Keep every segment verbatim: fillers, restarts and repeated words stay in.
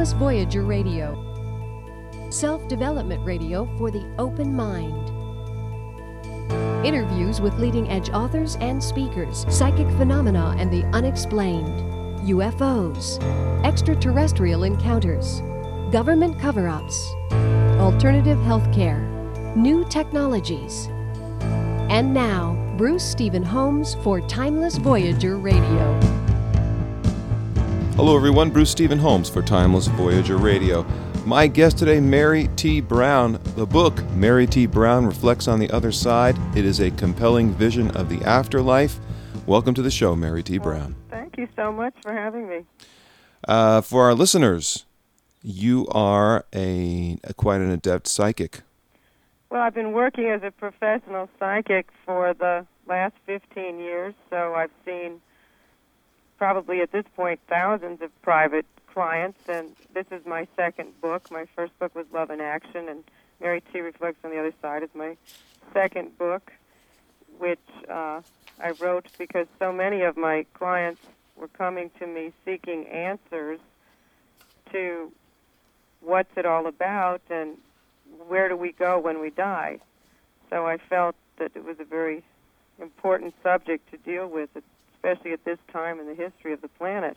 Timeless Voyager Radio. Self-development radio for the open mind. Interviews with leading-edge authors and speakers, psychic phenomena and the unexplained, U F Os, extraterrestrial encounters, government cover-ups, alternative healthcare, new technologies. And now, Bruce Stephen Holmes for Timeless Voyager Radio. Hello everyone, Bruce Stephen Holmes for Timeless Voyager Radio. My guest today, Mary T. Brown. The book, Mary T. Brown Reflects on the Other Side. It is a compelling vision of the afterlife. Welcome to the show, Mary T. Brown. Well, thank you so much for having me. Uh, for our listeners, you are a, a quite an adept psychic. Well, I've been working as a professional psychic for the last fifteen years, so I've seen probably at this point thousands of private clients, and this is my second book. My first book was Love in Action, and Mary T. Reflects on the Other Side is my second book, which uh, I wrote because so many of my clients were coming to me seeking answers to what's it all about and where do we go when we die. So I felt that it was a very important subject to deal with, especially at this time in the history of the planet.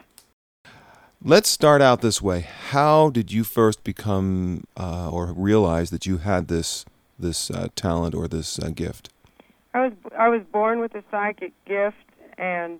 Let's start out this way. How did you first become uh, or realize that you had this this uh, talent or this uh, gift? I was I was born with a psychic gift, and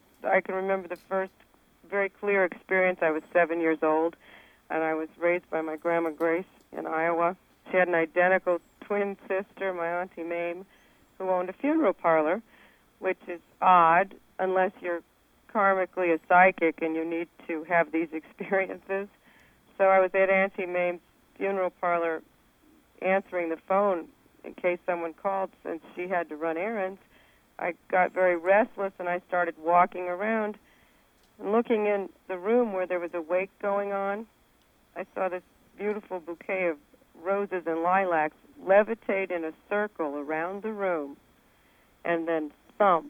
I can remember the first very clear experience. I was seven years old, and I was raised by my grandma Grace in Iowa. She had an identical twin sister, my Auntie Mame, who owned a funeral parlor, which is odd unless you're karmically a psychic and you need to have these experiences. So I was at Auntie Mame's funeral parlor answering the phone in case someone called since she had to run errands. I got very restless and I started walking around and looking in the room where there was a wake going on. I saw this beautiful bouquet of roses and lilacs levitate in a circle around the room and then thump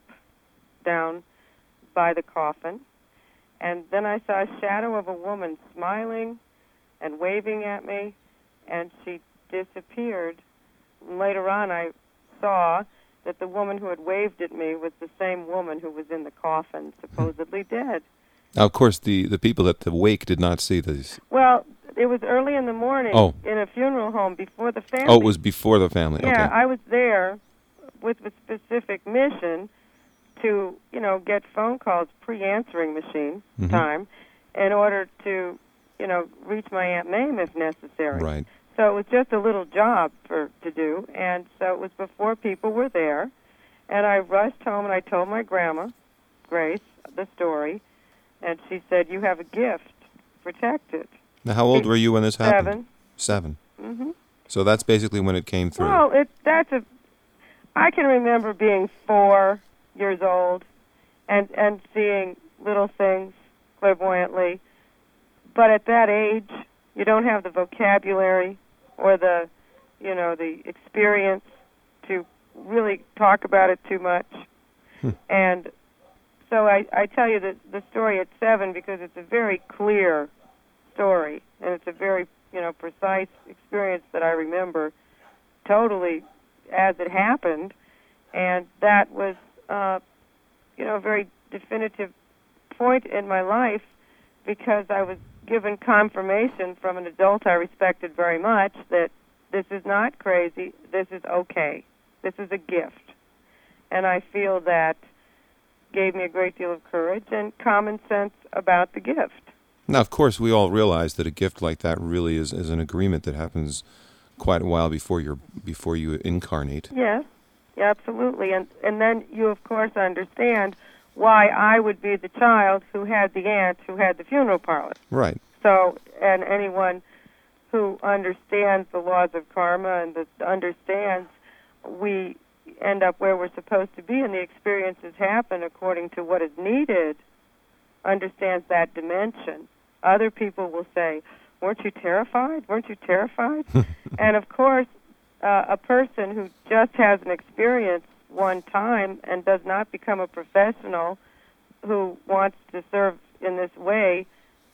down by the coffin. And then I saw a shadow of a woman smiling and waving at me, and she disappeared. And later on, I saw that the woman who had waved at me was the same woman who was in the coffin, supposedly dead. Now, of course, the, the people at the wake did not see this. Well, it was early in the morning oh. in a funeral home before the family. Oh, it was before the family. Yeah, okay. I was there with a specific mission to, you know, get phone calls, pre-answering machine mm-hmm. time, in order to, you know, reach my Aunt Mame if necessary. Right. So it was just a little job for to do, and so it was before people were there, and I rushed home and I told my grandma, Grace, the story, and she said, "You have a gift, protect it." Now, how old were you when this happened? Seven. Seven. Mm-hmm. So that's basically when it came through. Well, it that's a. I can remember being four years old, and and seeing little things clairvoyantly, but at that age, you don't have the vocabulary or the, you know, the experience to really talk about it too much, hmm. and so I I tell you the the story at seven because it's a very clear story, and it's a very, you know, precise experience that I remember totally as it happened, and that was, uh, you know, a very definitive point in my life because I was given confirmation from an adult I respected very much that this is not crazy, this is okay, this is a gift, and I feel that gave me a great deal of courage and common sense about the gift. Now, of course, we all realize that a gift like that really is, is an agreement that happens quite a while before you're before you incarnate. Yes, yeah, absolutely. And and then you, of course, understand why I would be the child who had the aunt who had the funeral parlor. Right. So, and anyone who understands the laws of karma and that understands we end up where we're supposed to be and the experiences happen according to what is needed, understands that dimension. Other people will say, "Weren't you terrified? Weren't you terrified?" And of course, uh, a person who just has an experience one time and does not become a professional who wants to serve in this way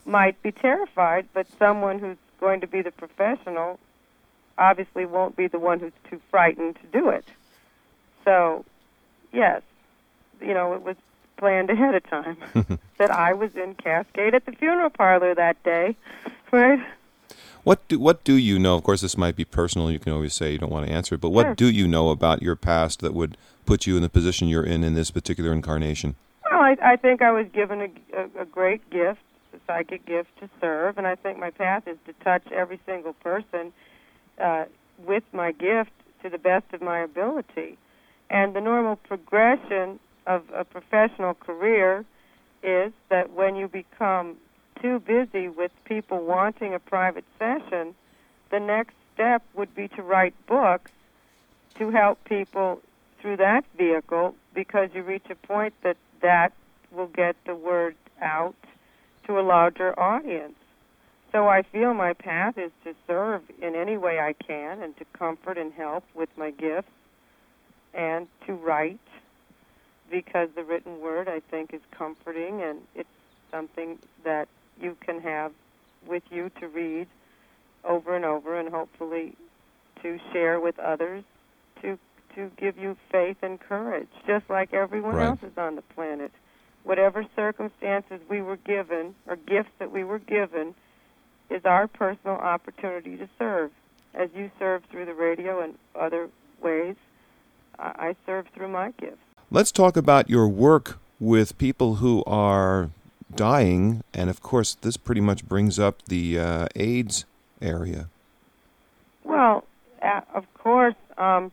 might be terrified, but someone who's going to be the professional obviously won't be the one who's too frightened to do it. So, yes, you know, it was planned ahead of time that I was in Cascade at the funeral parlor that day, right? What do what do you know? Of course, this might be personal. You can always say you don't want to answer it, but what Sure. do you know about your past that would put you in the position you're in in this particular incarnation? Well, I, I think I was given a, a, a great gift, a psychic gift to serve, and I think my path is to touch every single person uh, with my gift to the best of my ability. And the normal progression of a professional career is that when you become too busy with people wanting a private session, the next step would be to write books to help people through that vehicle, because you reach a point that that will get the word out to a larger audience. So I feel my path is to serve in any way I can and to comfort and help with my gifts and to write, because the written word, I think, is comforting, and it's something that you can have with you to read over and over, and hopefully to share with others to to give you faith and courage, just like everyone Right. else is on the planet. Whatever circumstances we were given, or gifts that we were given, is our personal opportunity to serve. As you serve through the radio and other ways, I I serve through my gifts. Let's talk about your work with people who are dying, and of course, this pretty much brings up the uh, AIDS area. Well, uh, of course, um,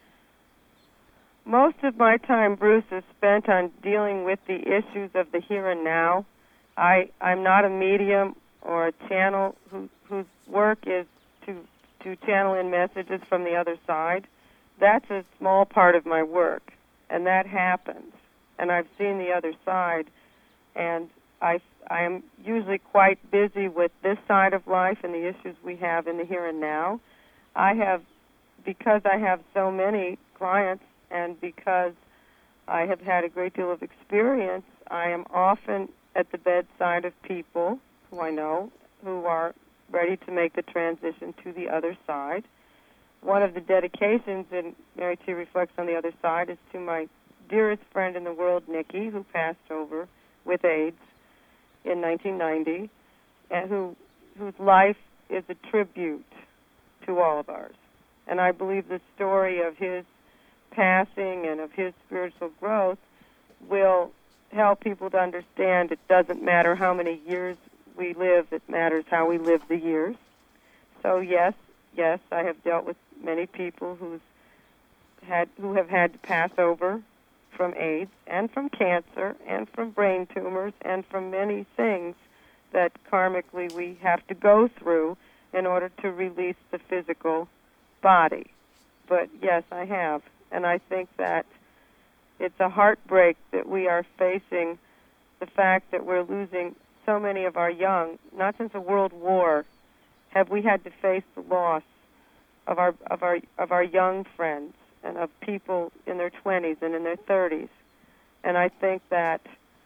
most of my time, Bruce, is spent on dealing with the issues of the here and now. I, I'm not a medium or a channel who, whose work is to, to channel in messages from the other side. That's a small part of my work, and that happens. And I've seen the other side, and I, I am usually quite busy with this side of life and the issues we have in the here and now. I have, because I have so many clients and because I have had a great deal of experience, I am often at the bedside of people who I know who are ready to make the transition to the other side. One of the dedications in Mary T. Reflects on the Other Side is to my dearest friend in the world, Nikki, who passed over with AIDS in nineteen ninety, and who whose life is a tribute to all of ours. And I believe the story of his passing and of his spiritual growth will help people to understand it doesn't matter how many years we live, it matters how we live the years. So yes, yes, I have dealt with many people who's had who have had to pass over from AIDS and from cancer and from brain tumors and from many things that karmically we have to go through in order to release the physical body. But yes, I have. And I think that it's a heartbreak that we are facing the fact that we're losing so many of our young. Not since a world war have we had to face the loss of our of our of our young friends and of people in their twenties and in their thirties. And I think that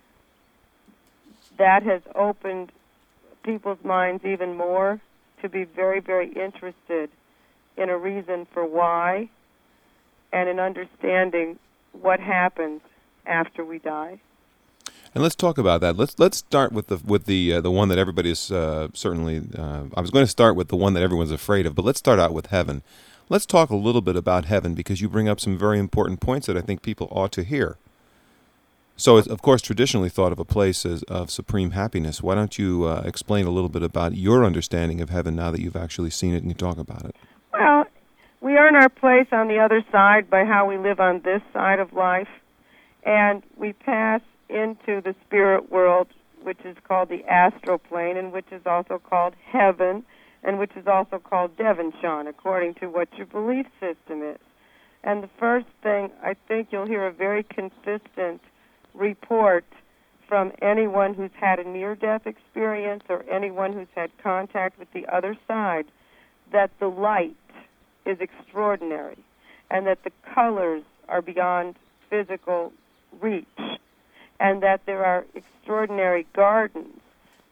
that has opened people's minds even more to be very, very interested in a reason for why and in understanding what happens after we die. And let's talk about that. Let's let's start with the with the uh, the one that everybody is uh, certainly. Uh, I was going to start with the one that everyone's afraid of, but let's start out with heaven. Let's talk a little bit about heaven, because you bring up some very important points that I think people ought to hear. So it's, of course, traditionally thought of a place as of supreme happiness. Why don't you uh, explain a little bit about your understanding of heaven now that you've actually seen it and you talk about it? Well, we earn our place on the other side by how we live on this side of life, and we pass into the spirit world, which is called the astral plane, and which is also called heaven, and which is also called Devonshan, according to what your belief system is. And the first thing, I think you'll hear a very consistent report from anyone who's had a near-death experience or anyone who's had contact with the other side, that the light is extraordinary and that the colors are beyond physical reach, and that there are extraordinary gardens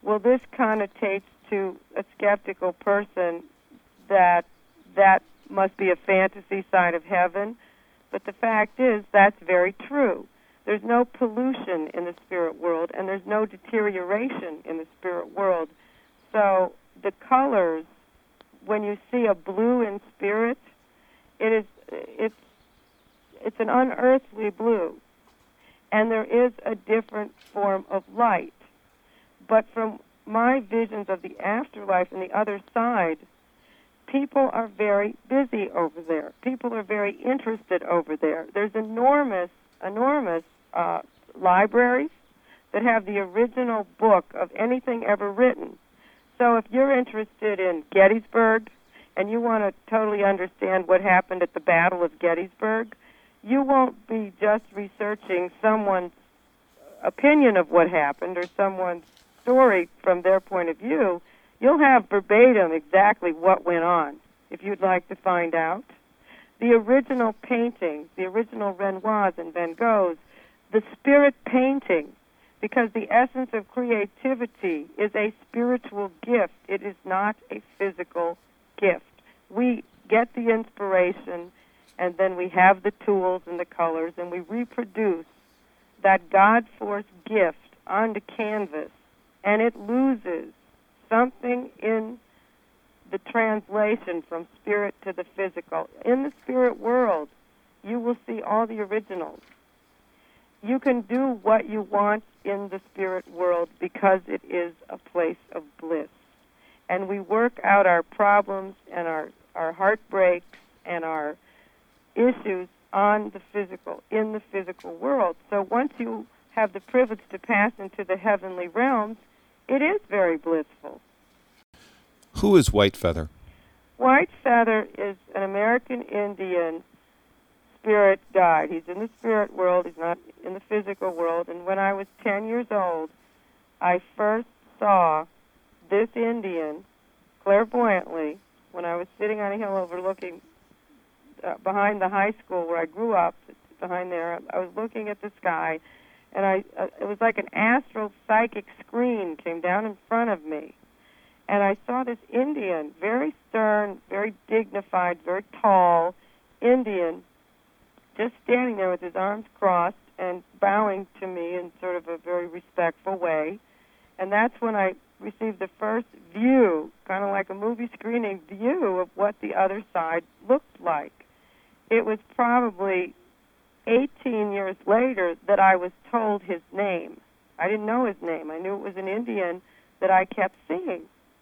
well, this connotates to a skeptical person that that must be a fantasy side of heaven. But the fact is, that's very true. There's no pollution in the spirit world, and there's no deterioration in the spirit world. So the colors, when you see a blue in spirit, it is it's it's an unearthly blue, and there is a different form of light. But from my visions of the afterlife and the other side, people are very busy over there. People are very interested over there. There's enormous, enormous uh, libraries that have the original book of anything ever written. So if you're interested in Gettysburg and you want to totally understand what happened at the Battle of Gettysburg, you won't be just researching someone's opinion of what happened or someone's story from their point of view. You'll have verbatim exactly what went on, if you'd like to find out. The original paintings, the original Renoirs and Van Goghs, the spirit painting, because the essence of creativity is a spiritual gift. It is not a physical gift. We get the inspiration, and then we have the tools and the colors, and we reproduce that God-force gift onto canvas, and it loses something in the translation from spirit to the physical. In the spirit world, you will see all the originals. You can do what you want in the spirit world because it is a place of bliss. And we work out our problems and our, our heartbreaks and our issues on the physical, in the physical world. So once you have the privilege to pass into the heavenly realms, it is very blissful. Who is White Feather? White Feather is an American Indian spirit guide. He's in the spirit world. He's not in the physical world. And when I was ten years old, I first saw this Indian clairvoyantly when I was sitting on a hill overlooking uh, behind the high school where I grew up, behind there. I was looking at the sky, and I uh, it was like an astral psychic screen came down in front of me. And I saw this Indian, very stern, very dignified, very tall Indian, just standing there with his arms crossed and bowing to me in sort of a very respectful way. And that's when I received the first view, kind of like a movie screening view of what the other side looked like. It was probably eighteen years later that I was told his name. I didn't know his name. I knew it was an Indian that I kept seeing.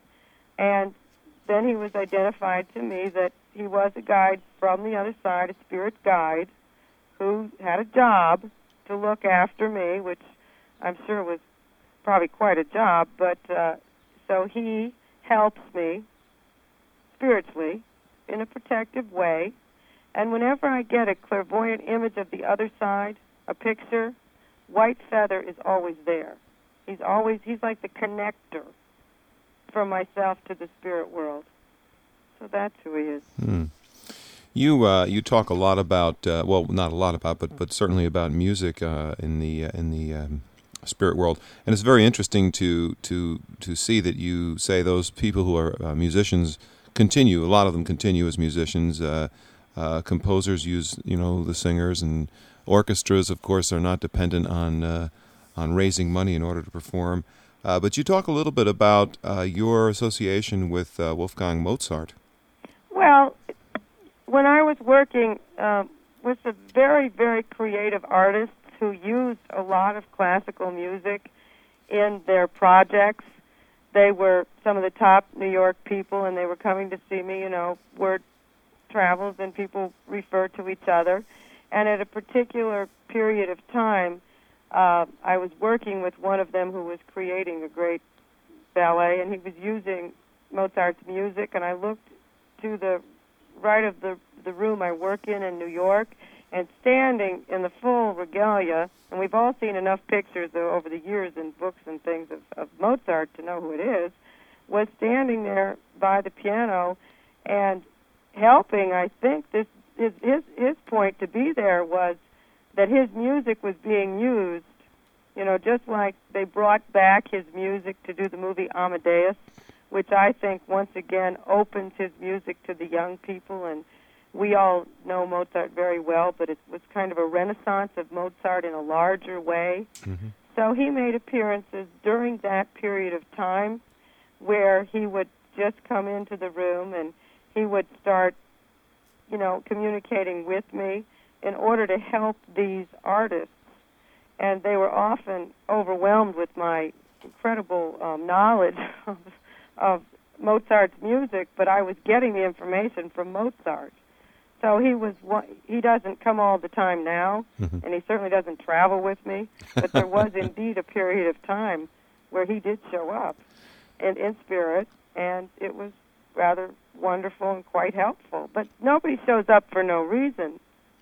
And then he was identified to me that he was a guide from the other side, a spirit guide, who had a job to look after me, which I'm sure was probably quite a job, but uh, so he helps me spiritually in a protective way. And whenever I get a clairvoyant image of the other side, a picture, White Feather is always there. He's always, he's like the connector from myself to the spirit world. So that's who he is. Hmm. You uh, you talk a lot about uh, well, not a lot about, but but certainly about music uh, in the uh, in the um, spirit world, and it's very interesting to to to see that you say those people who are uh, musicians continue. A lot of them continue as musicians. Uh, uh, composers use you know the singers, and orchestras, of course, are not dependent on uh, on raising money in order to perform. Uh, but you talk a little bit about uh, your association with uh, Wolfgang Mozart. Well, when I was working uh, with the very, very creative artists who used a lot of classical music in their projects, they were some of the top New York people, and they were coming to see me. You know, word travels, and people refer to each other. And at a particular period of time, Uh, I was working with one of them who was creating a great ballet, and he was using Mozart's music, and I looked to the right of the, the room I work in in New York, and standing in the full regalia, and we've all seen enough pictures over the years in books and things of, of Mozart to know who it is, was standing there by the piano and helping. I think this his, his, his point to be there was that his music was being used You know, just like they brought back his music to do the movie Amadeus, which I think once again opens his music to the young people. And we all know Mozart very well, but it was kind of a renaissance of Mozart in a larger way. Mm-hmm. So he made appearances during that period of time where he would just come into the room and he would start, you know, communicating with me in order to help these artists. And they were often overwhelmed with my incredible um, knowledge of, of Mozart's music, but I was getting the information from Mozart. So he was he doesn't come all the time now, mm-hmm. and he certainly doesn't travel with me, but there was indeed a period of time where he did show up in, in spirit, and it was rather wonderful and quite helpful. But nobody shows up for no reason.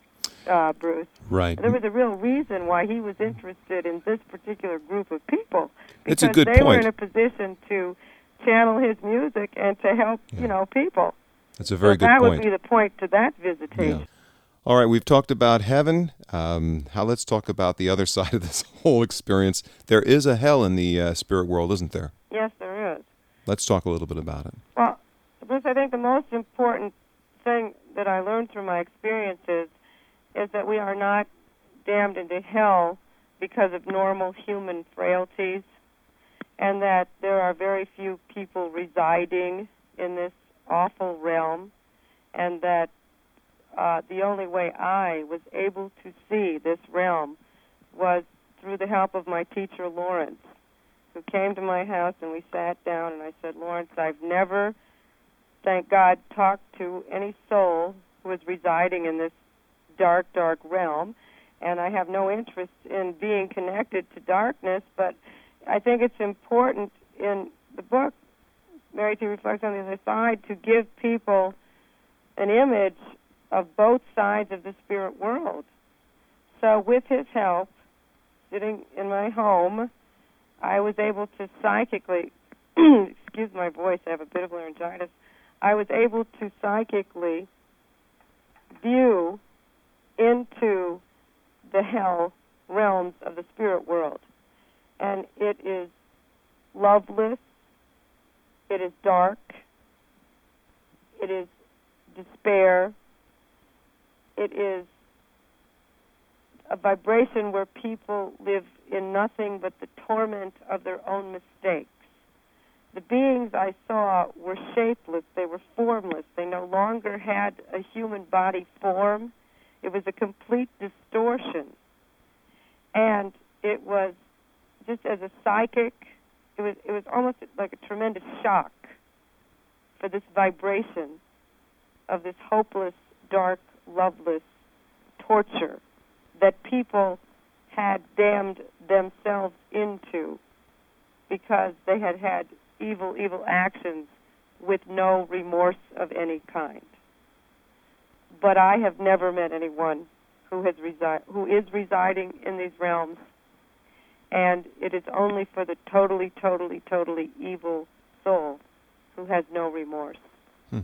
Uh, Bruce. Right. There was a real reason why he was interested in this particular group of people. It's a Because good they point. were in a position to channel his music and to help, Yeah. you know, people. That's a very so good that point. would be the point to that visitation. Yeah. All right, we've talked about heaven. Um, how let's talk about the other side of this whole experience. There is a hell in the uh, spirit world, isn't there? Yes, there is. Let's talk a little bit about it. Well, Bruce, I think the most important thing that I learned through my experiences is that we are not damned into hell because of normal human frailties, and that there are very few people residing in this awful realm, and that uh, the only way I was able to see this realm was through the help of my teacher, Lawrence, who came to my house, and we sat down, and I said, Lawrence, I've never, thank God, talked to any soul who is residing in this dark, dark realm, and I have no interest in being connected to darkness, but I think it's important in the book, Mary T. Reflects on the Other Side, to give people an image of both sides of the spirit world. So with his help, sitting in my home, I was able to psychically, excuse my voice, I have a bit of laryngitis, I was able to psychically view into the hell realms of the spirit world. And it is loveless, it is dark, it is despair, it is a vibration where people live in nothing but the torment of their own mistakes. The beings I saw were shapeless, they were formless, they no longer had a human body form. It was a complete distortion. And it was, just as a psychic, it was it was almost like a tremendous shock for this vibration of this hopeless, dark, loveless torture that people had damned themselves into because they had had evil, evil actions with no remorse of any kind. But I have never met anyone who has resi- who is residing in these realms, and it is only for the totally, totally, totally evil soul who has no remorse. Hmm.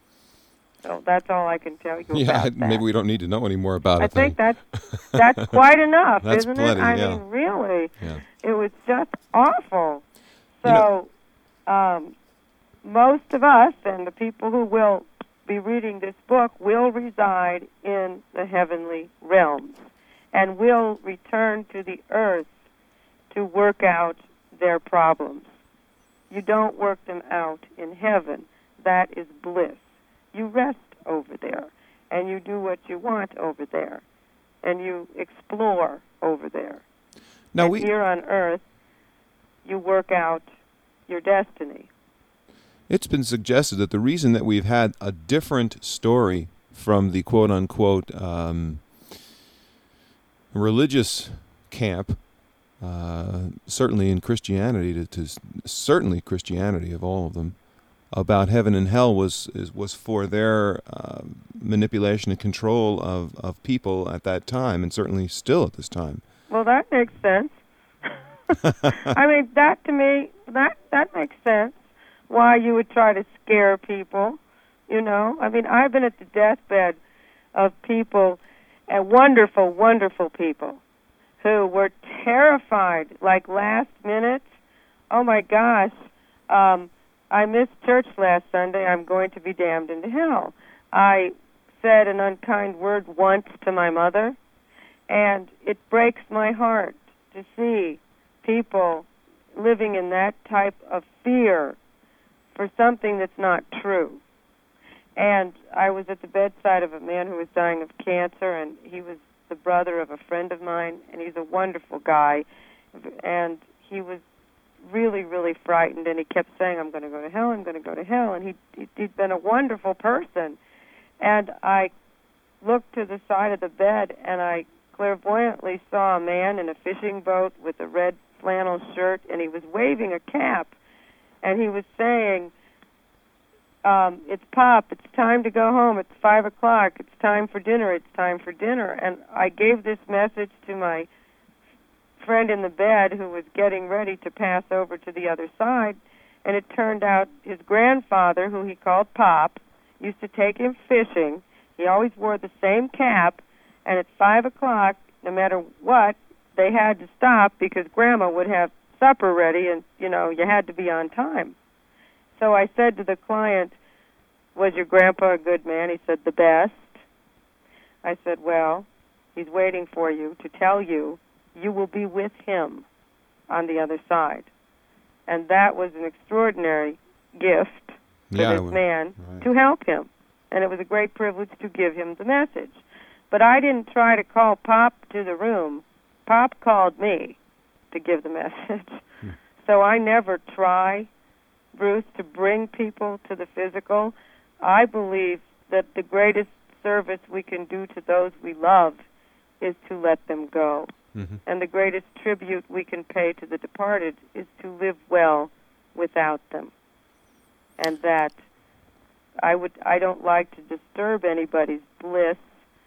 So that's all I can tell you Yeah, about that. maybe we don't need to know any more about I it. think then. that's that's quite enough, That's isn't plenty, it? I yeah. mean, really, Yeah. it was just awful. You know- So, um, most of us and the people who will be reading this book will reside in the heavenly realms and will return to the earth to work out their problems. You don't work them out in heaven. That is bliss. You rest over there, and you do what you want over there, and you explore over there. Now and we here on earth, you work out your destiny. It's been suggested that the reason that we've had a different story from the quote-unquote um, religious camp, uh, certainly in Christianity, to, to certainly Christianity of all of them, about heaven and hell was is, was for their uh, manipulation and control of, of people at that time, and certainly still at this time. Well, that makes sense. I mean, that to me, that that makes sense. Why you would try to scare people, you know? I mean, I've been at the deathbed of people, and wonderful, wonderful people, who were terrified, like last minute. Oh my gosh, um, I missed church last Sunday. I'm going to be damned into hell. I said an unkind word once to my mother, and it breaks my heart to see people living in that type of fear for something that's not true. And I was at the bedside of a man who was dying of cancer, and he was the brother of a friend of mine, and he's a wonderful guy. And he was really, really frightened, and he kept saying, I'm going to go to hell, I'm going to go to hell. And he, he'd been a wonderful person. And I looked to the side of the bed, and I clairvoyantly saw a man in a fishing boat with a red flannel shirt, and he was waving a cap, and he was saying, um, it's Pop, it's time to go home, it's five o'clock, it's time for dinner, it's time for dinner. And I gave this message to my friend in the bed who was getting ready to pass over to the other side, and it turned out his grandfather, who he called Pop, used to take him fishing. He always wore the same cap, and at five o'clock, no matter what, they had to stop because Grandma would have supper ready, and, you know, you had to be on time. So I said to the client, was your grandpa a good man? He said, the best. I said, well, he's waiting for you to tell you you will be with him on the other side. And that was an extraordinary gift to Yeah, this was, man right. to help him. And it was a great privilege to give him the message. But I didn't try to call Pop to the room. Pop called me to give the message. Hmm. So I never try, Bruce, to bring people to the physical. I believe that the greatest service we can do to those we love is to let them go. Mm-hmm. And the greatest tribute we can pay to the departed is to live well without them. And that I would I don't like to disturb anybody's bliss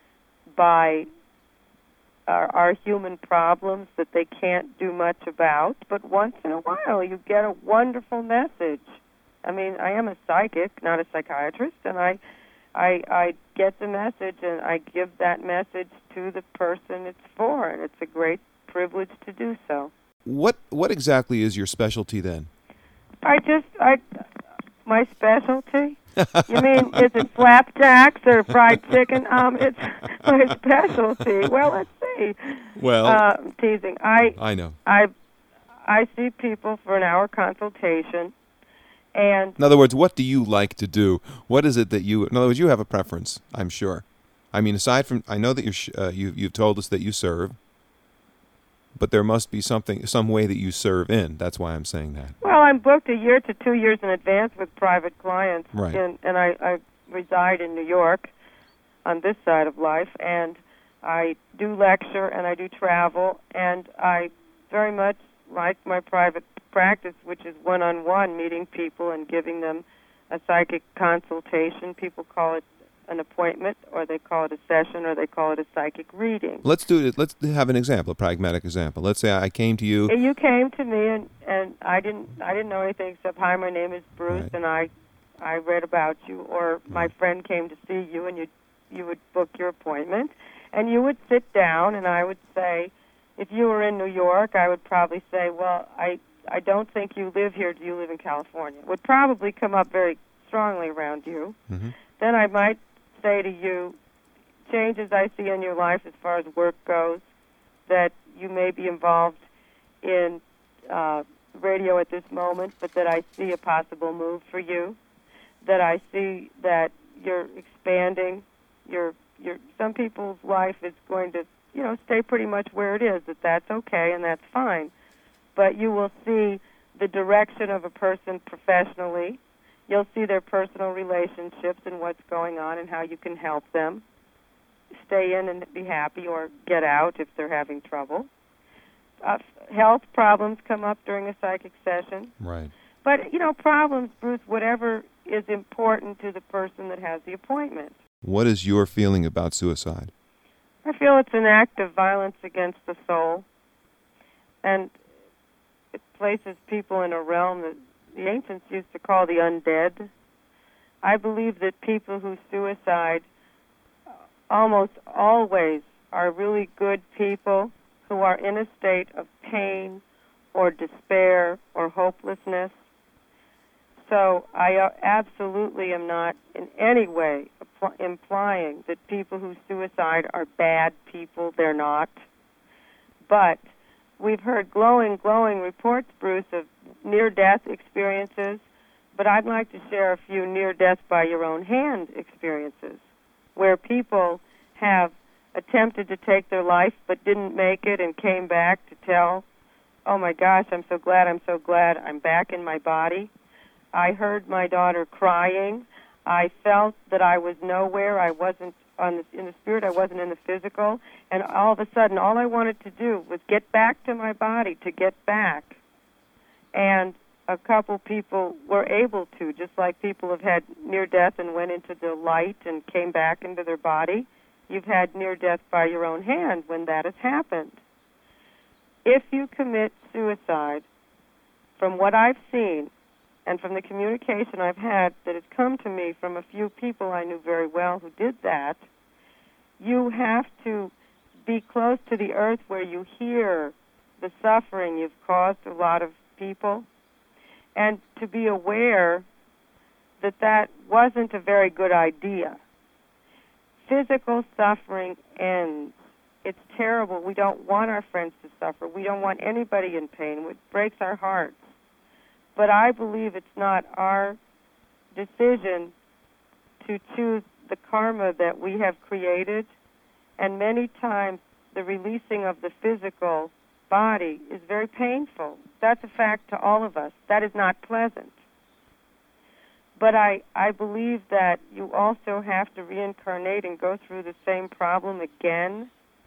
by our, our human problems that they can't do much about, but once in a while you get a wonderful message. I mean, I am a psychic, not a psychiatrist, and I I, I get the message and I give that message to the person it's for, and it's a great privilege to do so. What what exactly is your specialty then? I just, I, my specialty? You mean, is it flapjacks or fried chicken? Um, it's my specialty. Well, let's see. Well, uh, I'm teasing. I, I know. I, I see people for an hour consultation, and In other words, what do you like to do? What is it that you? In other words, you have a preference, I'm sure. I mean, aside from, I know that you're, sh- uh, you you've told us that you serve, but there must be something, some way that you serve in. That's why I'm saying that. well, I'm booked a year to two years in advance with private clients, Right. and, and I, I reside in New York on this side of life, and I do lecture and I do travel, and I very much like my private practice, which is one-on-one, meeting people and giving them a psychic consultation. People call it an appointment, or they call it a session, or they call it a psychic reading. Let's do it. Let's have an example, a pragmatic example. Let's say I came to you. And you came to me, and, and I didn't I didn't know anything except, hi, my name is Bruce, Right. and I I read about you. Or my friend came to see you, and you you would book your appointment, and you would sit down, and I would say, if you were in New York, I would probably say, well, I I don't think you live here. Do you live in California? It would probably come up very strongly around you. Mm-hmm. Then I might say to you, changes I see in your life as far as work goes, that you may be involved in uh, radio at this moment, but that I see a possible move for you, that I see that you're expanding. Your your some people's life is going to, you know, stay pretty much where it is, that that's okay and that's fine. But you will see the direction of a person professionally. You'll see their personal relationships and what's going on and how you can help them stay in and be happy, or get out if they're having trouble. Uh, health problems come up during a psychic session. Right. But, you know, problems, Bruce, whatever is important to the person that has the appointment. What is your feeling about suicide? I feel it's an act of violence against the soul. And it places people in a realm that the ancients used to call the undead. I believe that people who suicide almost always are really good people who are in a state of pain or despair or hopelessness. So I uh, absolutely am not in any way apl- implying that people who suicide are bad people. They're not. But we've heard glowing, glowing reports, Bruce, of near-death experiences, but I'd like to share a few near-death by your own hand experiences where people have attempted to take their life but didn't make it and came back to tell, oh my gosh, I'm so glad, I'm so glad I'm back in my body. I heard my daughter crying. I felt that I was nowhere. I wasn't on the, in the spirit. I wasn't in the physical. And all of a sudden, all I wanted to do was get back to my body, to get back. And a couple people were able to, just like people have had near death and went into the light and came back into their body. You've had near death by your own hand when that has happened. If you commit suicide, from what I've seen, and from the communication I've had that has come to me from a few people I knew very well who did that, you have to be close to the earth where you hear the suffering you've caused a lot of people, and to be aware that that wasn't a very good idea. Physical suffering ends. It's terrible. We don't want our friends to suffer. We don't want anybody in pain. It breaks our hearts. But I believe it's not our decision to choose the karma that we have created, and many times the releasing of the physical body is very painful. That's a fact to all of us. That is not pleasant. But I, I believe that you also have to reincarnate and go through the same problem again.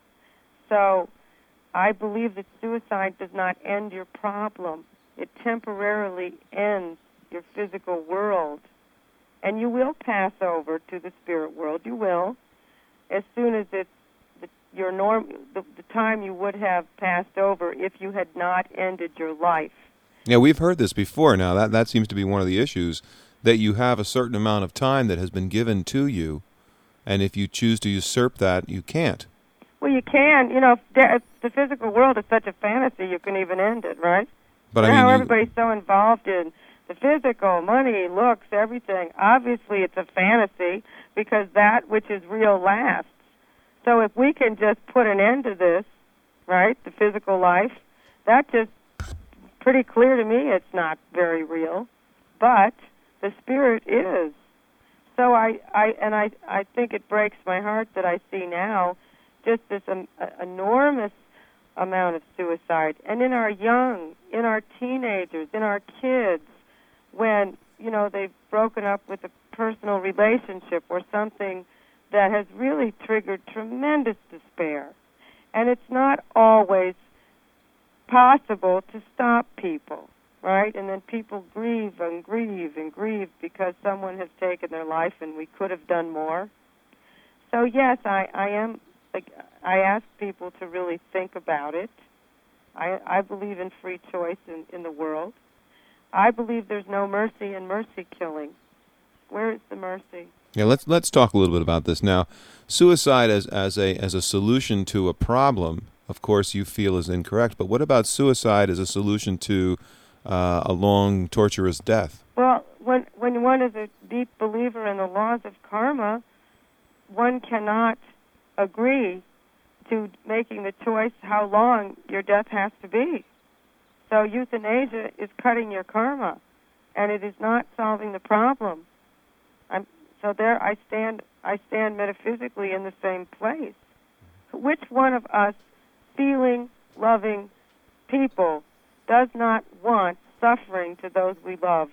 So I believe that suicide does not end your problem. It temporarily ends your physical world. And you will pass over to the spirit world. You will. As soon as it's the, your norm, the, the time you would have passed over if you had not ended your life. Yeah, we've heard this before now. That, that seems to be one of the issues, that you have a certain amount of time that has been given to you, and if you choose to usurp that, you can't. Well, you can. You know, if the physical world is such a fantasy, you can even end it, right? But I now mean, you, everybody's so involved in the physical, money, looks, everything. Obviously, it's a fantasy because that which is real lasts. So if we can just put an end to this, right, the physical life, that's just pretty clear to me it's not very real. But the spirit is. So I, I and I, I think it breaks my heart that I see now just this um, uh, enormous amount of suicide, and in our young, in our teenagers, in our kids, when, you know, they've broken up with a personal relationship or something that has really triggered tremendous despair. And it's not always possible to stop people, right? And then people grieve and grieve and grieve because someone has taken their life and we could have done more. So yes, I, I am Like, I ask people to really think about it. I, I believe in free choice in, in the world. I believe there's no mercy in mercy killing. Where is the mercy? Yeah, let's let's talk a little bit about this now. Suicide as as a as a solution to a problem, of course, you feel is incorrect. But what about suicide as a solution to uh, a long, torturous death? Well, when when one is a deep believer in the laws of karma, one cannot agree to making the choice how long your death has to be. So euthanasia is cutting your karma, and it is not solving the problem. I'm, so there I stand I stand metaphysically in the same place. Which one of us feeling, loving people does not want suffering to those we love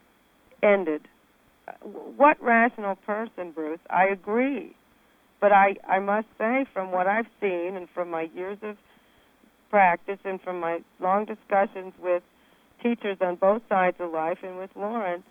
ended? What rational person, Bruce? I agree. But I, I must say, from what I've seen and from my years of practice and from my long discussions with teachers on both sides of life and with Lawrence,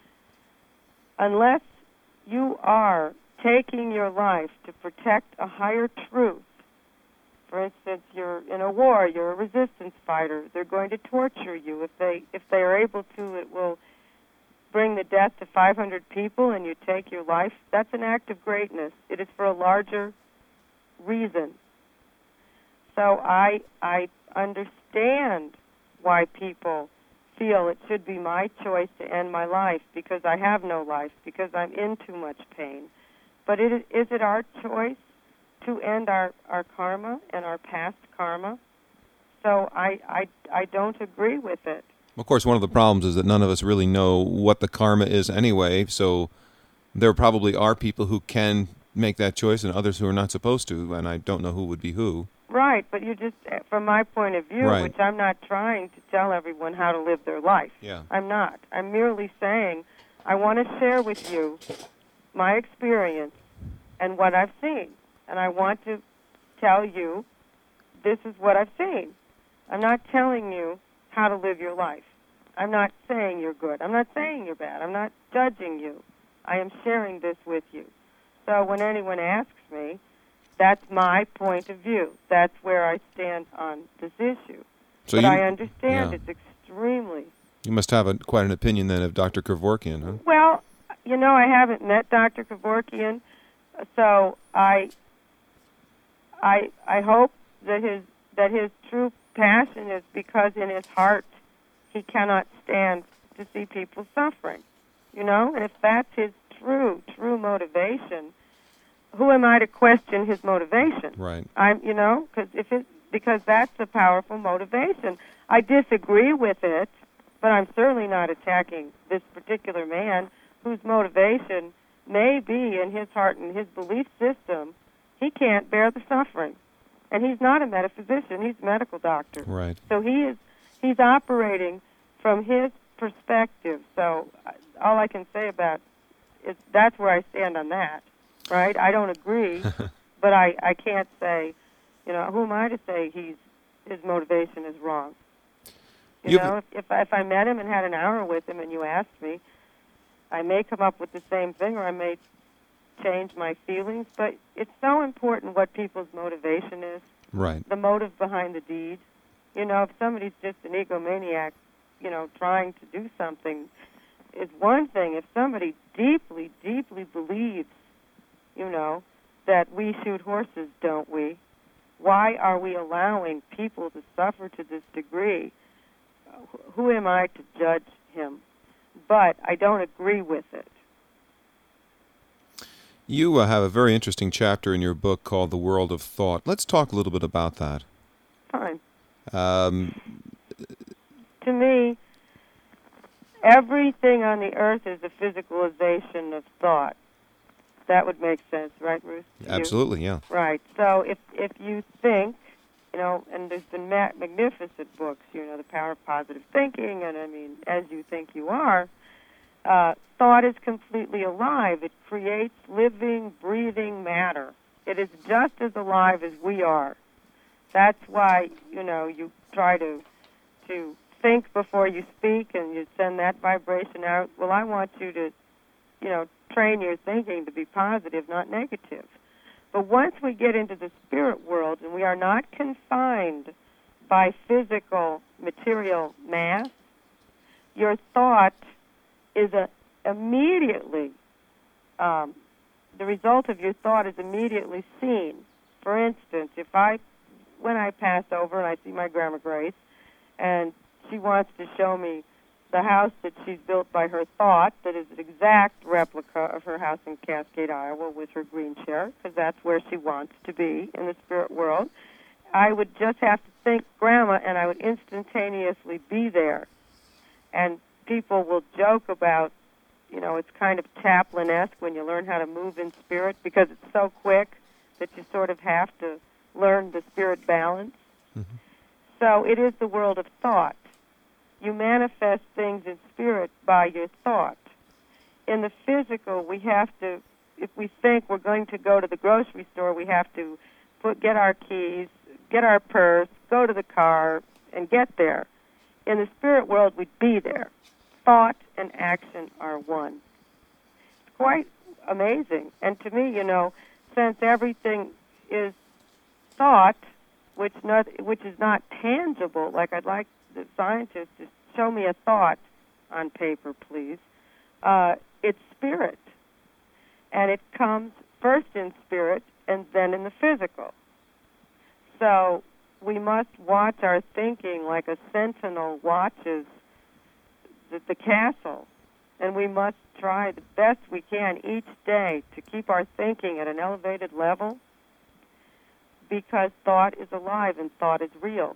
unless you are taking your life to protect a higher truth, for instance, you're in a war, you're a resistance fighter, they're going to torture you. If they, if they are able to, it will bring the death to five hundred people and you take your life. That's an act of greatness. It is for a larger reason. So I I understand why people feel it should be my choice to end my life because I have no life, because I'm in too much pain. But it, is it our choice to end our, our karma and our past karma? So I, I, I don't agree with it. Of course, one of the problems is that none of us really know what the karma is anyway, so there probably are people who can make that choice and others who are not supposed to, and I don't know who would be who. Right, but you just, from my point of view, Right. which I'm not trying to tell everyone how to live their life. Yeah. I'm not. I'm merely saying I want to share with you my experience and what I've seen. And I want to tell you this is what I've seen. I'm not telling you how to live your life. I'm not saying you're good. I'm not saying you're bad. I'm not judging you. I am sharing this with you. So when anyone asks me, that's my point of view. That's where I stand on this issue. So but you, I understand yeah. it's extremely... You must have a, quite an opinion then of Doctor Kevorkian, huh? Well, you know, I haven't met Doctor Kevorkian, so I, I, I hope that his that his true passion is because in his heart he cannot stand to see people suffering. You know, and if that's his true true motivation, who am I to question his motivation? Right. I'm, you know, because if it because that's a powerful motivation. I disagree with it, but I'm certainly not attacking this particular man whose motivation may be in his heart and his belief system. He can't bear the suffering, and he's not a metaphysician. He's a medical doctor. Right. So he is he's operating from his perspective. So all I can say about is that's where I stand on that. Right? I don't agree, but I, I can't say, you know, who am I to say he's his motivation is wrong? You You've, know, if if I, if I met him and had an hour with him and you asked me, I may come up with the same thing or I may change my feelings, but it's so important what people's motivation is. Right. The motive behind the deed. You know, if somebody's just an egomaniac, you know, trying to do something, is one thing. If somebody deeply, deeply believes, you know, that we shoot horses, don't we? Why are we allowing people to suffer to this degree? Who am I to judge him? But I don't agree with it. You uh, have a very interesting chapter in your book called The World of Thought. Let's talk a little bit about that. Fine. Um, to me, everything on the earth is a physicalization of thought. That would make sense, right, Ruth? Absolutely, you? yeah. Right. So if if you think, you know, and there's been ma- magnificent books, you know, The Power of Positive Thinking, and I mean, As You Think You Are, uh, thought is completely alive. It creates living, breathing matter. It is just as alive as we are. That's why, you know, you try to to think before you speak, and you send that vibration out. Well, I want you to, you know, train your thinking to be positive, not negative. But once we get into the spirit world and we are not confined by physical material mass, your thought is a, immediately, um, the result of your thought is immediately seen. For instance, if I, when I pass over and I see my Grandma Grace, and she wants to show me the house that she's built by her thought, that is an exact replica of her house in Cascade, Iowa, with her green chair, because that's where she wants to be in the spirit world. I would just have to think Grandma, and I would instantaneously be there. And people will joke about, you know, it's kind of Chaplin-esque when you learn how to move in spirit, because it's so quick that you sort of have to learn the spirit balance. Mm-hmm. So it is the world of thought. You manifest things in spirit by your thought. In the physical, we have to, if we think we're going to go to the grocery store, we have to put, get our keys, get our purse, go to the car, and get there. In the spirit world, we'd be there. Thought and action are one. It's quite amazing. And to me, you know, since everything is thought, which not, which is not tangible, like I'd like the scientists to show me a thought on paper, please. Uh, it's spirit. And it comes first in spirit and then in the physical. So we must watch our thinking like a sentinel watches the, the castle. And we must try the best we can each day to keep our thinking at an elevated level, because thought is alive and thought is real.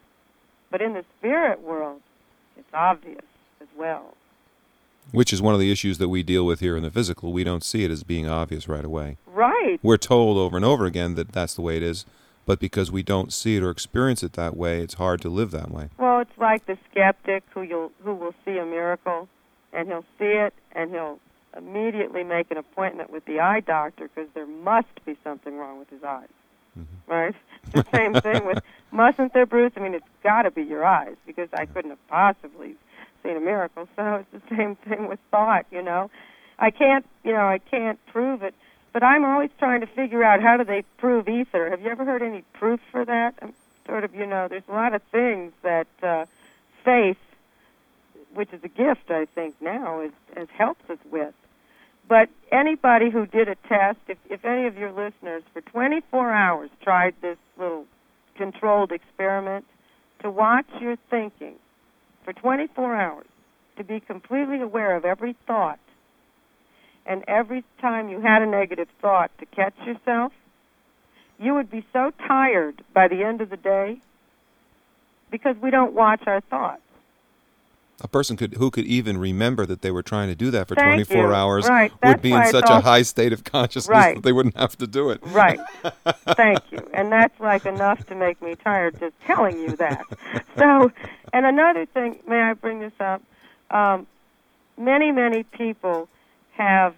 But in the spirit world, it's obvious as well. Which is one of the issues that we deal with here in the physical. We don't see it as being obvious right away. Right. We're told over and over again that that's the way it is, but because we don't see it or experience it that way, it's hard to live that way. Well, it's like the skeptic who you'll who will see a miracle, and he'll see it, and he'll immediately make an appointment with the eye doctor because there must be something wrong with his eyes. Mm-hmm. Right? The same thing with, mustn't there, Bruce? I mean, it's got to be your eyes, because I couldn't have possibly seen a miracle. So it's the same thing with thought, you know. I can't, you know, I can't prove it, but I'm always trying to figure out, how do they prove ether? Have you ever heard any proof for that? I'm sort of, you know, there's a lot of things that uh, faith, which is a gift, I think, now, is, has helped us with. But anybody who did a test, if, if any of your listeners for twenty-four hours tried this little controlled experiment to watch your thinking for twenty-four hours, to be completely aware of every thought, and every time you had a negative thought to catch yourself, you would be so tired by the end of the day because we don't watch our thoughts. A person could who could even remember that they were trying to do that for Thank twenty-four you. hours Right. would That's be why in it's such all- a high state of consciousness Right. that they wouldn't have to do it. Right. Thank you. And that's like enough to make me tired just telling you that. So, and another thing, may I bring this up? Um, many, many people have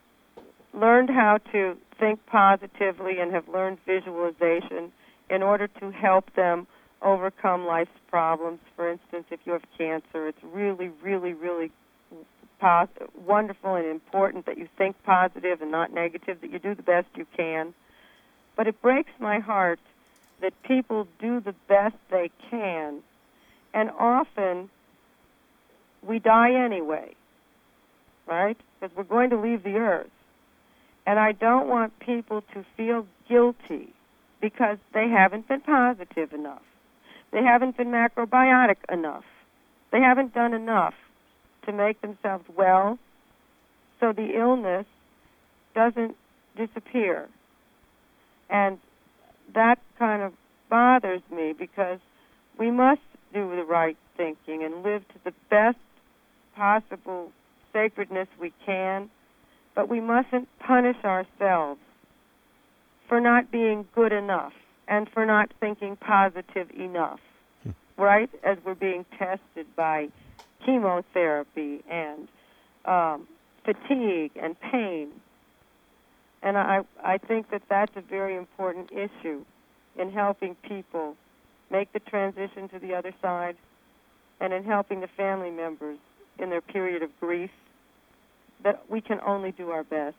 learned how to think positively and have learned visualization in order to help them overcome life's problems. For instance, if you have cancer, it's really, really, really pos- wonderful and important that you think positive and not negative, that you do the best you can. But it breaks my heart that people do the best they can, and often we die anyway, right? Because we're going to leave the earth. And I don't want people to feel guilty because they haven't been positive enough. They haven't been macrobiotic enough. They haven't done enough to make themselves well so the illness doesn't disappear. And that kind of bothers me, because we must do the right thinking and live to the best possible sacredness we can, but we mustn't punish ourselves for not being good enough and for not thinking positive enough, hmm. right, as we're being tested by chemotherapy and um, fatigue and pain. And I, I think that that's a very important issue in helping people make the transition to the other side, and in helping the family members in their period of grief, that we can only do our best.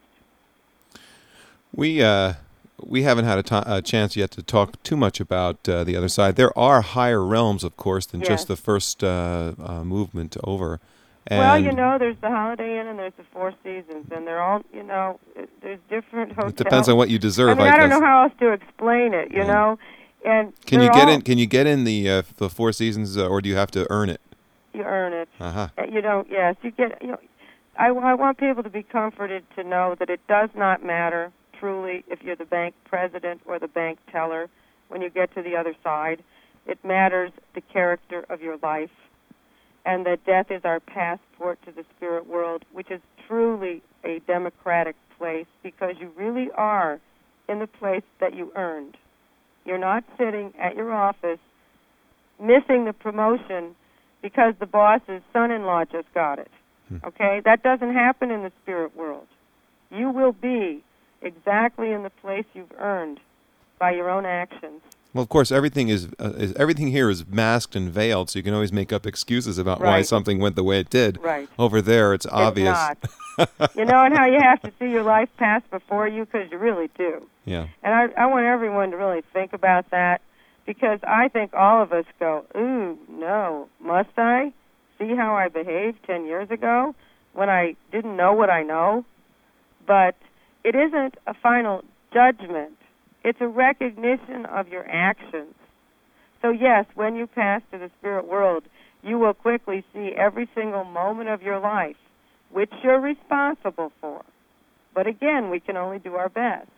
We uh, we haven't had a, to- a chance yet to talk too much about uh, the other side. There are higher realms, of course, than Yes. just the first uh, uh, movement over. And Well, you know, there's the Holiday Inn and there's the Four Seasons, and they're all, you know, it, there's different hotels. it depends on what you deserve. I mean, I, don't guess. know how else to explain it, you Yeah. know. And Can you they're get all, in? Can you get in the uh, the Four Seasons, uh, or do you have to earn it? You earn it. Uh-huh. Uh, You don't. Yes, you get. You know, I, I want people to be comforted to know that it does not matter truly if you're the bank president or the bank teller when you get to the other side. It matters the character of your life, and that death is our passport to the spirit world, which is truly a democratic place, because you really are in the place that you earned. You're not sitting at your office missing the promotion because the boss's son-in-law just got it. Okay? That doesn't happen in the spirit world. You will be exactly in the place you've earned by your own actions. Well, of course, everything is, uh, is everything here is masked and veiled, so you can always make up excuses about why Right. something went the way it did. Right. Over there, it's obvious. It's not. You know, and how you have to see your life pass before you, because you really do. Yeah. And I, I want everyone to really think about that, because I think all of us go, ooh, no, must I? See how I behaved ten years ago when I didn't know what I know? But it isn't a final judgment. It's a recognition of your actions. So yes, when you pass to the spirit world, you will quickly see every single moment of your life, which you're responsible for. But again, we can only do our best.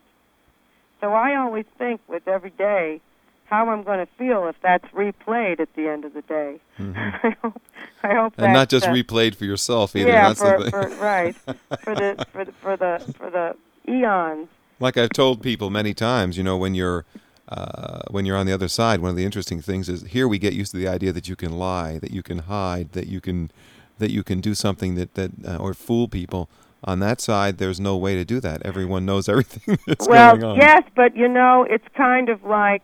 So I always think with every day how I'm going to feel if that's replayed at the end of the day. Mm-hmm. I hope, I hope and not just uh, replayed for yourself either. Yeah, that's for, the thing. for right for the for the for the for the eons. Like I've told people many times, you know, when you're uh, when you're on the other side, one of the interesting things is here we get used to the idea that you can lie, that you can hide, that you can that you can do something that that uh, or fool people. On that side, there's no way to do that. Everyone knows everything that's well, going on. Well, yes, but you know, it's kind of like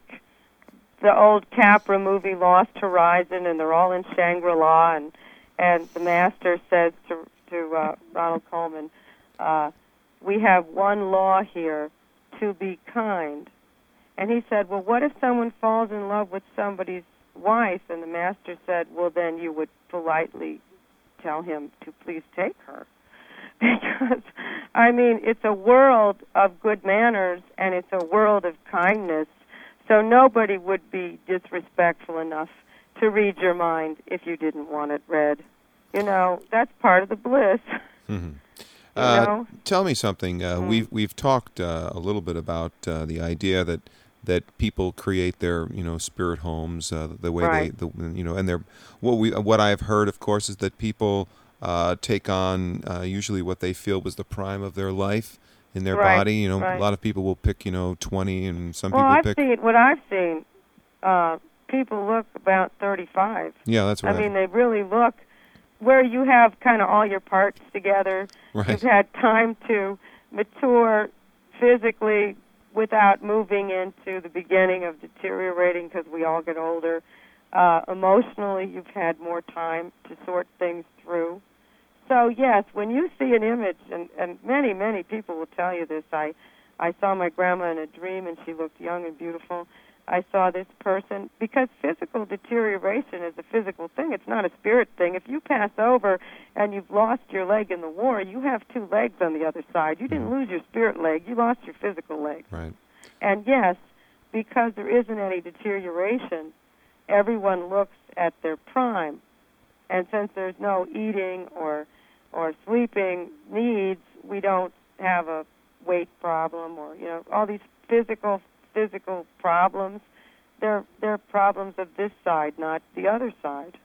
the old Capra movie, Lost Horizon, and they're all in Shangri-La, and and the master says to to uh, Ronald Colman, uh, "We have one law here: to be kind." And he said, "Well, what if someone falls in love with somebody's wife?" And the master said, "Well, then you would politely tell him to please take her." Because, I mean, it's a world of good manners, and it's a world of kindness, so nobody would be disrespectful enough to read your mind if you didn't want it read. You know, that's part of the bliss. Mm-hmm. You uh, know? Tell me something. Uh, mm. We've we've talked uh, a little bit about uh, the idea that that people create their you know spirit homes uh, the way right. they the, you know and they're what we what I've heard, of course, is that people uh, take on uh, usually what they feel was the prime of their life in their right. body. You know, right. a lot of people will pick you know twenty, and some well, people I've pick. Seen, what I've seen, uh, people look about thirty-five. Yeah, that's what I I've mean, they really look where you have kind of all your parts together. Right. You've had time to mature physically without moving into the beginning of deteriorating because we all get older. Uh, emotionally, you've had more time to sort things through. So, yes, when you see an image, and, and many, many people will tell you this, I, I saw my grandma in a dream, and she looked young and beautiful. I saw this person, because physical deterioration is a physical thing. It's not a spirit thing. If you pass over and you've lost your leg in the war, you have two legs on the other side. You didn't lose your spirit leg. You lost your physical leg. Right. And, yes, because there isn't any deterioration, everyone looks at their prime. And since there's no eating or or sleeping needs, we don't have a weight problem or, you know, all these physical physical problems. They're they're problems of this side, not the other side.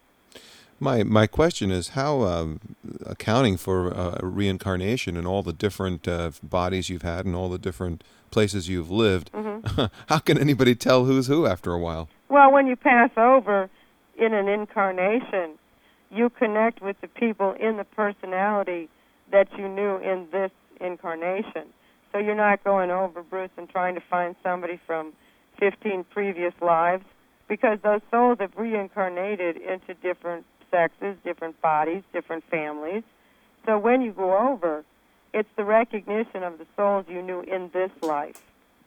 My my question is how um, accounting for uh, reincarnation and all the different uh, bodies you've had and all the different places you've lived, mm-hmm. how can anybody tell who's who after a while? Well, when you pass over in an incarnation, you connect with the people in the personality that you knew in this incarnation. So you're not going over, Bruce, and trying to find somebody from fifteen previous lives, because those souls have reincarnated into different sexes, different bodies, different families. So when you go over, it's the recognition of the souls you knew in this life.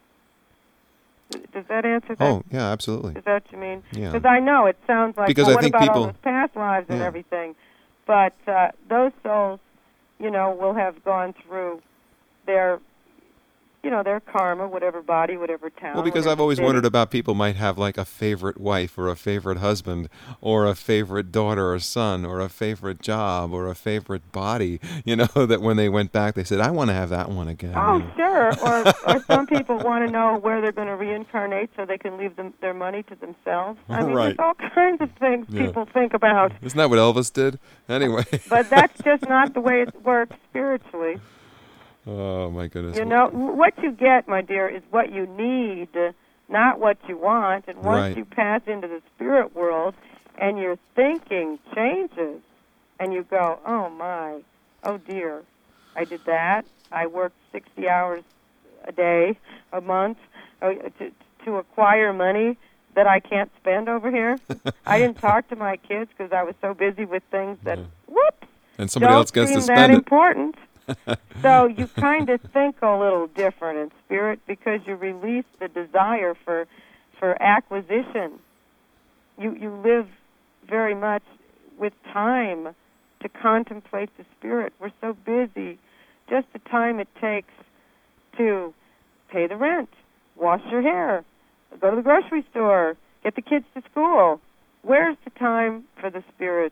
Does that answer that? Oh, yeah, absolutely. Is that what you mean? Yeah. Because I know it sounds like, because well, I what think about people, all those past lives and yeah. everything? But uh, those souls, you know, will have gone through their, you know, their karma, whatever body, whatever town. Well, because I've always city. wondered about people might have like a favorite wife or a favorite husband or a favorite daughter or son or a favorite job or a favorite body, you know, that when they went back they said, I want to have that one again. Oh, you know? sure. Or, or some people want to know where they're going to reincarnate so they can leave them, their money to themselves. I mean, right. there's all kinds of things yeah. people think about. Isn't that what Elvis did? Anyway. But that's just not the way it works spiritually. Oh, my goodness. You know, what you get, my dear, is what you need, not what you want. And once right. you pass into the spirit world and your thinking changes and you go, oh, my, oh, dear, I did that. I worked sixty hours a day, a month, uh, to, to acquire money that I can't spend over here. I didn't talk to my kids because I was so busy with things that, yeah. whoops, and somebody don't else gets seem to spend that it. important. So you kind of think a little different in spirit because you release the desire for for acquisition. You you live very much with time to contemplate the spirit. We're so busy. Just the time it takes to pay the rent, wash your hair, go to the grocery store, get the kids to school. Where's the time for the Spirit?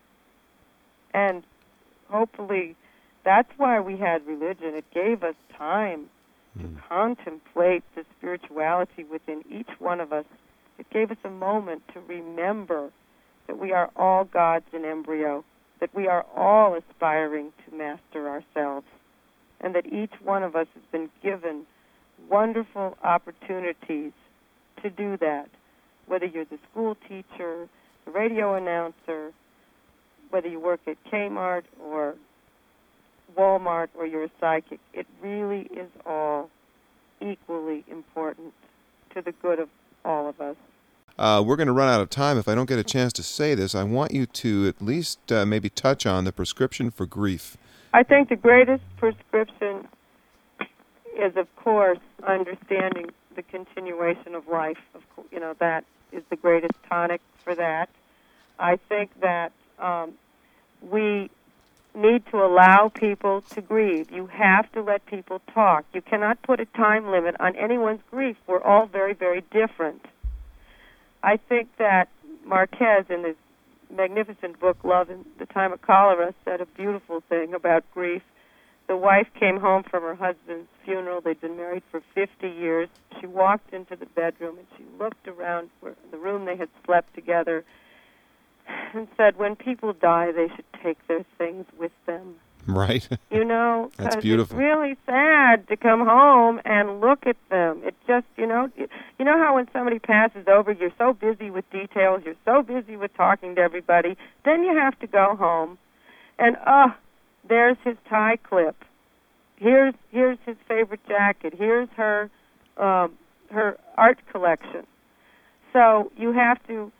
And hopefully that's why we had religion. It gave us time mm. to contemplate the spirituality within each one of us. It gave us a moment to remember that we are all gods in embryo, that we are all aspiring to master ourselves, and that each one of us has been given wonderful opportunities to do that, whether you're the school teacher, the radio announcer, whether you work at Kmart or Walmart or you're a psychic. It really is all equally important to the good of all of us. Uh, we're going to run out of time. If I don't get a chance to say this, I want you to at least uh, maybe touch on the prescription for grief. I think the greatest prescription is, of course, understanding the continuation of life. Of course, you know, that is the greatest tonic for that. I think that um, we need to allow people to grieve. You have to let people talk. You cannot put a time limit on anyone's grief. We're all very, very different. I think that Marquez, in his magnificent book, Love in the Time of Cholera, said a beautiful thing about grief. The wife came home from her husband's funeral. They'd been married for fifty years. She walked into the bedroom and she looked around the room they had slept together and said, when people die, they should take their things with them. Right. You know, that's beautiful. It's really sad to come home and look at them. It just, you know, you know how when somebody passes over, you're so busy with details, you're so busy with talking to everybody, then you have to go home, and oh, there's his tie clip. Here's here's his favorite jacket. Here's her um, her art collection. So you have to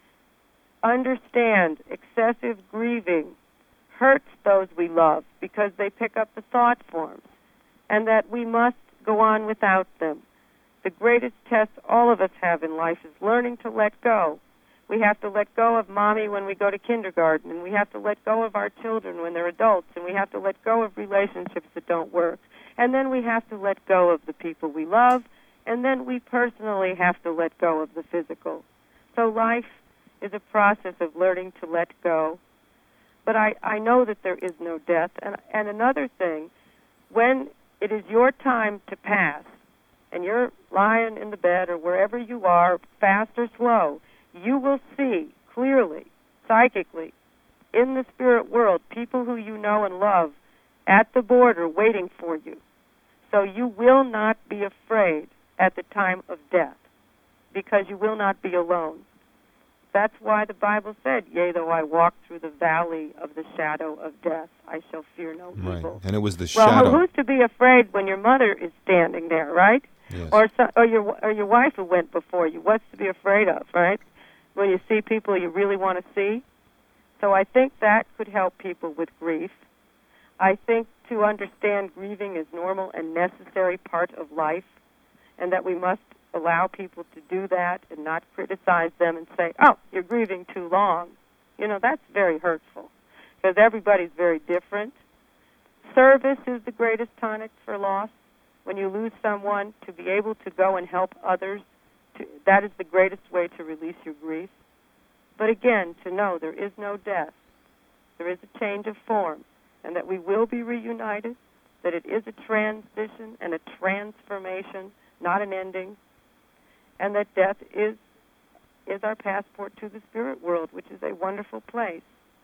understand excessive grieving hurts those we love because they pick up the thought forms, and that we must go on without them. The greatest test all of us have in life is learning to let go. We have to let go of mommy when we go to kindergarten, and we have to let go of our children when they're adults, and we have to let go of relationships that don't work. And then we have to let go of the people we love, and then we personally have to let go of the physical. So life is a process of learning to let go. But I, I know that there is no death. And, and another thing, when it is your time to pass, and you're lying in the bed or wherever you are, fast or slow, you will see clearly, psychically, in the spirit world, people who you know and love at the border waiting for you. So you will not be afraid at the time of death, because you will not be alone. That's why the Bible said, yea, though I walk through the valley of the shadow of death, I shall fear no right. evil. And it was the well, shadow. Well, who's to be afraid when your mother is standing there, right? Yes. Or so, or your or your wife who went before you. What's to be afraid of, right? When you see people you really want to see. So I think that could help people with grief. I think to understand grieving is normal and necessary part of life, and that we must allow people to do that and not criticize them and say, oh, you're grieving too long. You know, that's very hurtful, because everybody's very different. Service is the greatest tonic for loss. When you lose someone, to be able to go and help others, to, that is the greatest way to release your grief. But again, to know there is no death, there is a change of form, and that we will be reunited, that it is a transition and a transformation, not an ending, and that death is is our passport to the spirit world, which is a wonderful place.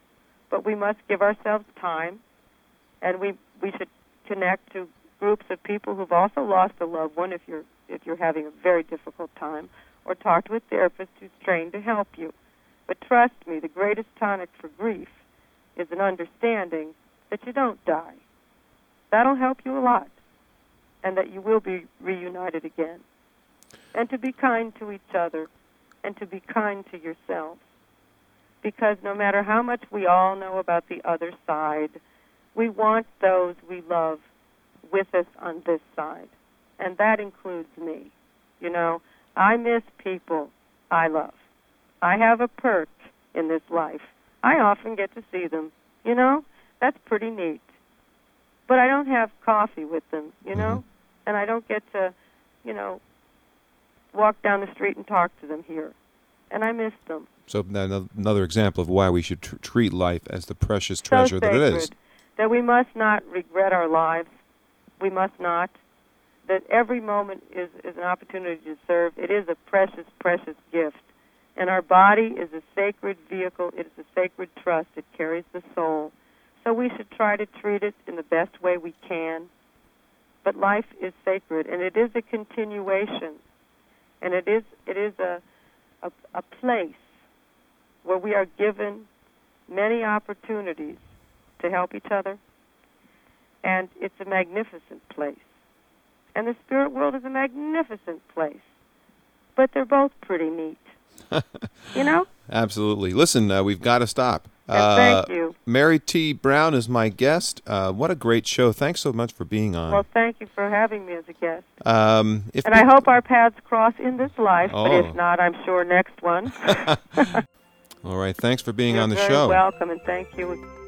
But we must give ourselves time, and we we should connect to groups of people who've also lost a loved one if you're if you're having a very difficult time, or talk to a therapist who's trained to help you. But trust me, the greatest tonic for grief is an understanding that you don't die. That'll help you a lot, and that you will be reunited again. And to be kind to each other, and to be kind to yourself. Because no matter how much we all know about the other side, we want those we love with us on this side. And that includes me. You know, I miss people I love. I have a perk in this life. I often get to see them. You know, that's pretty neat. But I don't have coffee with them, you know? Mm-hmm. And I don't get to, you know, walk down the street and talk to them here. and I miss them. So that- another example of why we should tr- treat life as the precious So treasure that sacred it is. that we must not regret our lives. We must not. That every moment is, is an opportunity to serve. It is a precious, precious gift. And our body is a sacred vehicle. It is a sacred trust. It carries the soul. So we should try to treat it in the best way we can. But life is sacred, and it is a continuation. And it is it is a, a, a place where we are given many opportunities to help each other. And it's a magnificent place. And the spirit world is a magnificent place. But they're both pretty neat. You know? Absolutely. Listen, uh, we've got to stop. And Uh, thank you. Mary T. Brown is my guest. Uh, what a great show. Thanks so much for being on. Well, thank you for having me as a guest. Um, if And I hope our paths cross in this life, but Oh. if not, I'm sure next one. All right. Thanks for being You're on the very show. welcome, and thank you.